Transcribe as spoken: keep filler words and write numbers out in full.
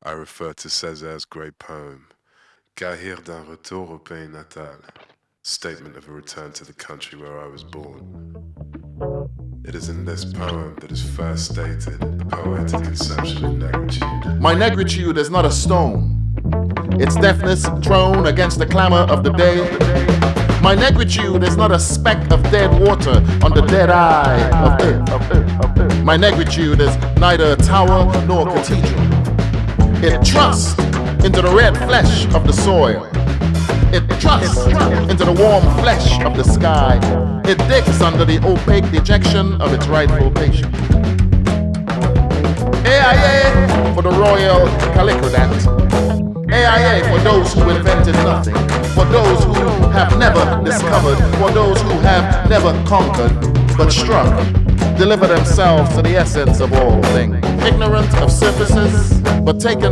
I refer to César's great poem, Gahir d'un retour au pays natal, statement of a return to the country where I was born. It is in this poem that is first stated the poetic conception of negritude. My negritude is not a stone, its deafness thrown against the clamor of the day. My negritude is not a speck of dead water on the dead eye of earth. My negritude is neither a tower nor a cathedral. It trusts into the red flesh of the soil. It trusts into the warm flesh of the sky. It digs under the opaque dejection of its rightful patient. A I A for the royal Calicodant. A I A for those who invented nothing, for those who have never discovered, for those who have never conquered, but struck, deliver themselves to the essence of all things. Ignorant of surfaces, but taken